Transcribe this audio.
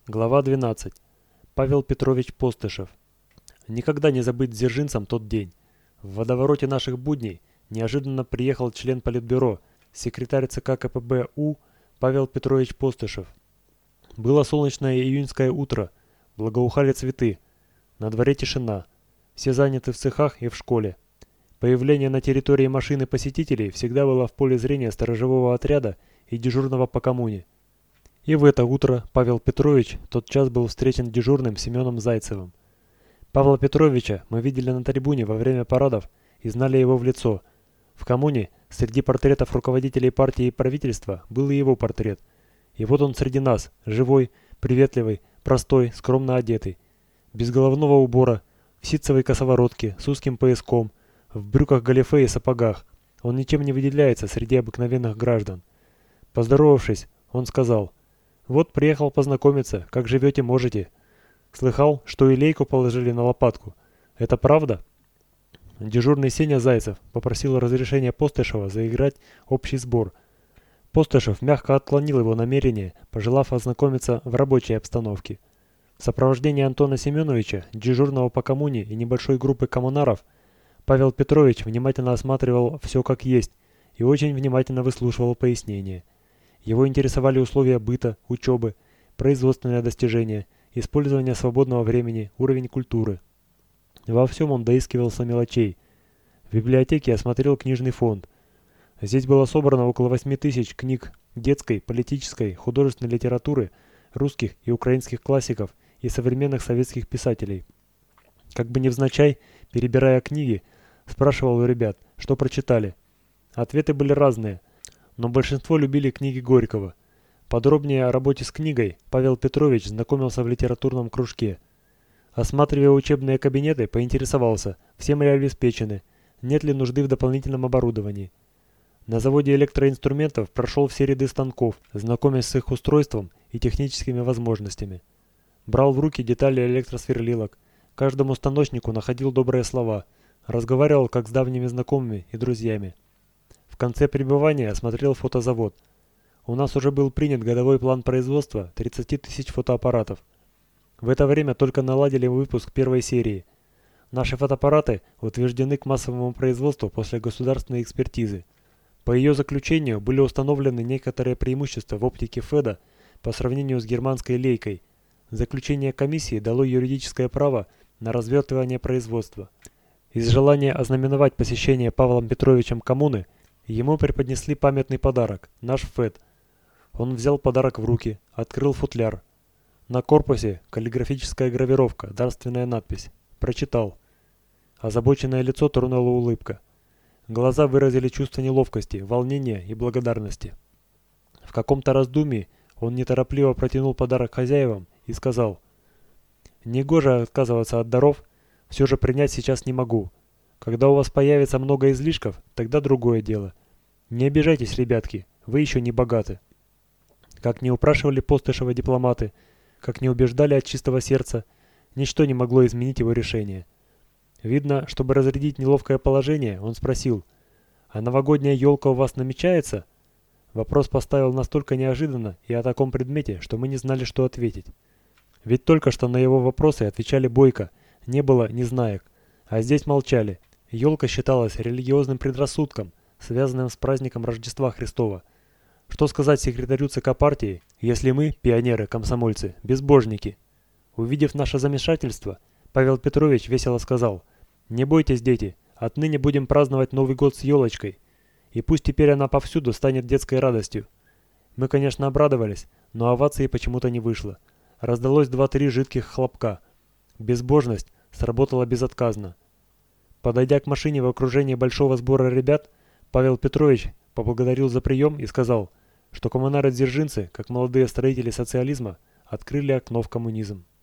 Глава 12. Павел Петрович Постышев. Никогда не забыть дзержинцам тот день. В водовороте наших будней неожиданно приехал член Политбюро, секретарь ЦК КПБ У Павел Петрович Постышев. Было солнечное июньское утро, благоухали цветы. На дворе тишина. Все заняты в цехах и в школе. Появление на территории машины посетителей всегда было в поле зрения сторожевого отряда и дежурного по коммуне. И в это утро Павел Петрович тотчас был встречен дежурным Семеном Зайцевым. Павла Петровича мы видели на трибуне во время парадов и знали его в лицо. В коммуне среди портретов руководителей партии и правительства был и его портрет. И вот он среди нас, живой, приветливый, простой, скромно одетый. Без головного убора, в ситцевой косоворотке, с узким пояском, в брюках галифе и сапогах. Он ничем не выделяется среди обыкновенных граждан. Поздоровавшись, он сказал: «Вот приехал познакомиться, как живете, можете. Слыхал, что и лейку положили на лопатку. Это правда?» Дежурный Сеня Зайцев попросил разрешения Постышева заиграть общий сбор. Постышев мягко отклонил его намерение, пожелав ознакомиться в рабочей обстановке. В сопровождении Антона Семеновича, дежурного по коммуне и небольшой группы коммунаров, Павел Петрович внимательно осматривал все как есть и очень внимательно выслушивал пояснения. Его интересовали условия быта, учебы, производственные достижения, использование свободного времени, уровень культуры. Во всем он доискивался мелочей. В библиотеке осмотрел книжный фонд. Здесь было собрано около 8000 книг детской, политической, художественной литературы, русских и украинских классиков и современных советских писателей. Как бы невзначай, перебирая книги, спрашивал у ребят, что прочитали. Ответы были разные, но большинство любили книги Горького. Подробнее о работе с книгой Павел Петрович знакомился в литературном кружке. Осматривая учебные кабинеты, поинтересовался, всем ли обеспечены, нет ли нужды в дополнительном оборудовании. На заводе электроинструментов прошел все ряды станков, знакомясь с их устройством и техническими возможностями. Брал в руки детали электросверлилок, каждому станочнику находил добрые слова, разговаривал как с давними знакомыми и друзьями. В конце пребывания осмотрел фотозавод. У нас уже был принят годовой план производства 30 тысяч фотоаппаратов. В это время только наладили выпуск первой серии. Наши фотоаппараты утверждены к массовому производству после государственной экспертизы. По ее заключению были установлены некоторые преимущества в оптике ФЭДа по сравнению с германской лейкой. Заключение комиссии дало юридическое право на развертывание производства. Из желания ознаменовать посещение Павлом Петровичем коммуны ему преподнесли памятный подарок – наш ФЭД. Он взял подарок в руки, открыл футляр. На корпусе каллиграфическая гравировка, дарственная надпись. Прочитал. Озабоченное лицо тронула улыбка. Глаза выразили чувство неловкости, волнения и благодарности. В каком-то раздумье он неторопливо протянул подарок хозяевам и сказал: «Негоже отказываться от даров, все же принять сейчас не могу. Когда у вас появится много излишков, тогда другое дело. Не обижайтесь, ребятки, вы еще не богаты». Как не упрашивали Постышева дипломаты, как не убеждали от чистого сердца, ничто не могло изменить его решение. Видно, чтобы разрядить неловкое положение, он спросил: «А новогодняя елка у вас намечается?» Вопрос поставил настолько неожиданно и о таком предмете, что мы не знали, что ответить. Ведь только что на его вопросы отвечали бойко, не было незнаек, а здесь молчали. Елка считалась религиозным предрассудком, связанным с праздником Рождества Христова. Что сказать секретарю ЦК партии, если мы, пионеры-комсомольцы, безбожники? Увидев наше замешательство, Павел Петрович весело сказал: «Не бойтесь, дети, отныне будем праздновать Новый год с елочкой. И пусть теперь она повсюду станет детской радостью». Мы, конечно, обрадовались, но овации почему-то не вышло. Раздалось 2-3 жидких хлопка. Безбожность сработала безотказно. Подойдя к машине в окружении большого сбора ребят, Павел Петрович поблагодарил за прием и сказал, что коммунары-дзержинцы, как молодые строители социализма, открыли окно в коммунизм.